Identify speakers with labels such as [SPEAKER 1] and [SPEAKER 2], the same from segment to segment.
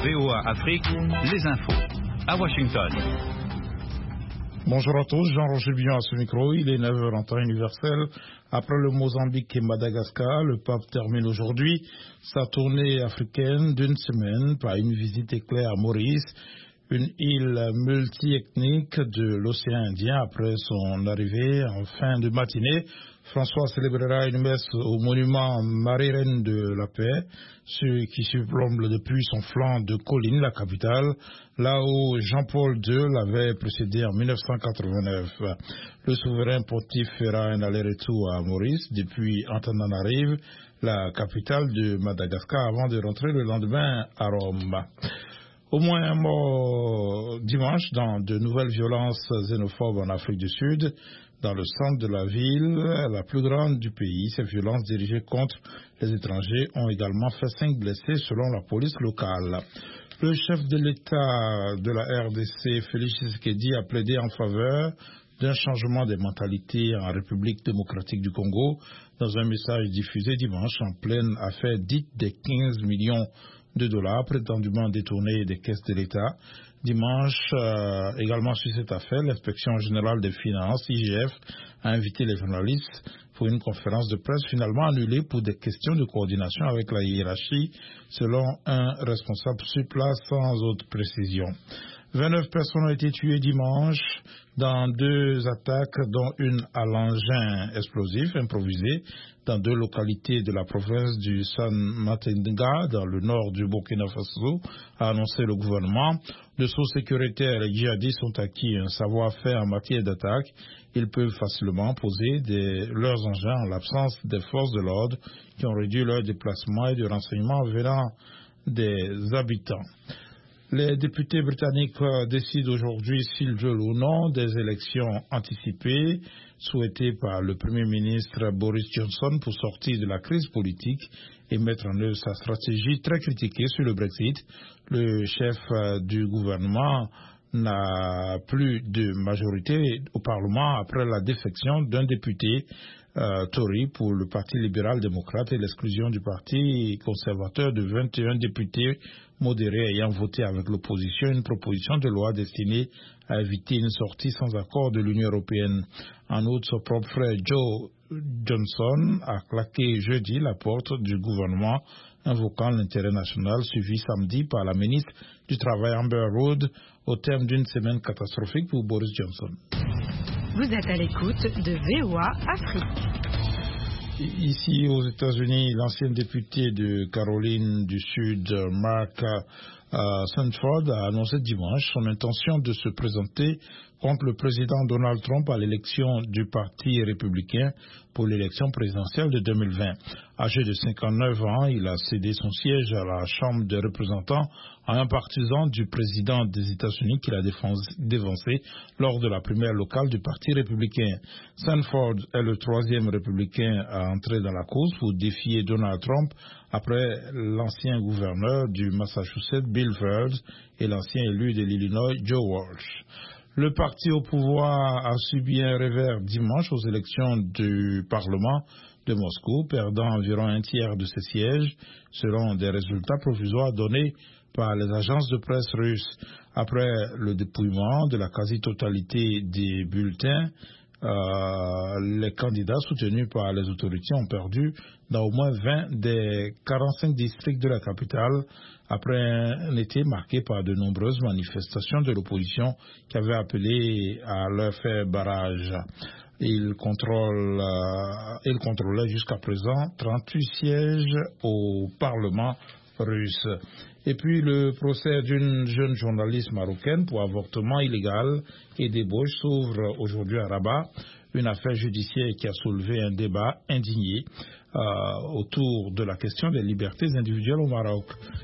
[SPEAKER 1] VOA Afrique, les infos. À Washington.
[SPEAKER 2] Bonjour à tous, Jean-Roger Bion à ce micro. Il est 9h en temps universel. Après le Mozambique et Madagascar, le pape termine aujourd'hui sa tournée africaine d'une semaine par une visite éclair à Maurice, une île multi-ethnique de l'océan Indien. Après son arrivée en fin de matinée, François célébrera une messe au monument Marie-Reine de la Paix, ce qui surplombe depuis son flanc de colline, la capitale, là où Jean-Paul II l'avait précédé en 1989. Le souverain pontife fera un aller-retour à Maurice depuis Antananarive, la capitale de Madagascar, avant de rentrer le lendemain à Rome. Au moins un mort dimanche dans de nouvelles violences xénophobes en Afrique du Sud. Dans le centre de la ville, la plus grande du pays, ces violences dirigées contre les étrangers ont également fait 5 blessés selon la police locale. Le chef de l'État de la RDC, Félix Tshisekedi, a plaidé en faveur d'un changement des mentalités en République démocratique du Congo dans un message diffusé dimanche en pleine affaire dite des 15 millions de dollars prétendument détournés des caisses de l'État. Dimanche, également sur cette affaire, l'inspection générale des finances, IGF, a invité les journalistes pour une conférence de presse finalement annulée pour des questions de coordination avec la hiérarchie, selon un responsable sur place sans autre précision. 29 personnes ont été tuées dimanche dans 2 attaques, dont une à l'engin explosif improvisé dans 2 localités de la province du San Matenga, dans le nord du Burkina Faso, a annoncé le gouvernement. De sources sécuritaires, les djihadistes ont acquis un savoir-faire en matière d'attaque. Ils peuvent facilement poser leurs engins en l'absence des forces de l'ordre qui ont réduit leur déplacement et de renseignements venant des habitants. Les députés britanniques décident aujourd'hui s'ils veulent ou non des élections anticipées souhaitées par le Premier ministre Boris Johnson pour sortir de la crise politique et mettre en œuvre sa stratégie très critiquée sur le Brexit. Le chef du gouvernement n'a plus de majorité au Parlement après la défection d'un député Tory pour le Parti libéral-démocrate et l'exclusion du Parti conservateur de 21 députés modérés ayant voté avec l'opposition une proposition de loi destinée à éviter une sortie sans accord de l'Union européenne. En outre, son propre frère Joe Johnson a claqué jeudi la porte du gouvernement, invoquant l'intérêt national, suivi samedi par la ministre du Travail Amber Rudd, au terme d'une semaine catastrophique pour Boris Johnson.
[SPEAKER 3] Vous êtes à l'écoute de VOA Afrique.
[SPEAKER 2] Ici aux États-Unis, l'ancien député de Caroline du Sud, Mark Sanford, a annoncé dimanche son intention de se présenter contre le président Donald Trump à l'élection du Parti républicain pour l'élection présidentielle de 2020. Âgé de 59 ans, il a cédé son siège à la Chambre des représentants à un partisan du président des États-Unis qu'il a dévancé lors de la primaire locale du Parti républicain. Sanford est le 3e républicain à entrer dans la course pour défier Donald Trump après l'ancien gouverneur du Massachusetts, Bill Ferd, et l'ancien élu de l'Illinois, Joe Walsh. Le parti au pouvoir a subi un revers dimanche aux élections du Parlement de Moscou, perdant environ un tiers de ses sièges, selon des résultats provisoires donnés par les agences de presse russes. Après le dépouillement de la quasi-totalité des bulletins, les candidats soutenus par les autorités ont perdu dans au moins 20 des 45 districts de la capitale après un été marqué par de nombreuses manifestations de l'opposition qui avaient appelé à leur faire barrage. Il contrôlait jusqu'à présent 38 sièges au Parlement russe. Et puis le procès d'une jeune journaliste marocaine pour avortement illégal et débauche s'ouvre aujourd'hui à Rabat, une affaire judiciaire qui a soulevé un débat indigné autour de la question des libertés individuelles au Maroc.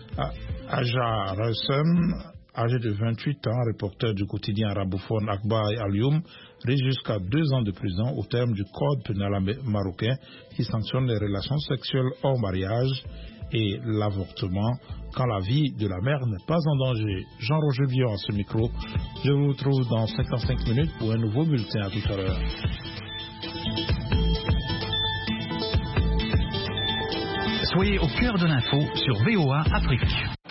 [SPEAKER 2] Aja Rassem, âgé de 28 ans, reporter du quotidien arabophone Akhbar Al-Youm, risque jusqu'à 2 ans de prison au terme du code pénal marocain qui sanctionne les relations sexuelles hors mariage et l'avortement quand la vie de la mère n'est pas en danger. Jean-Roger Bion à ce micro. Je vous retrouve dans 55 minutes pour un nouveau bulletin. À tout à l'heure.
[SPEAKER 1] Soyez au cœur de l'info sur VOA Afrique.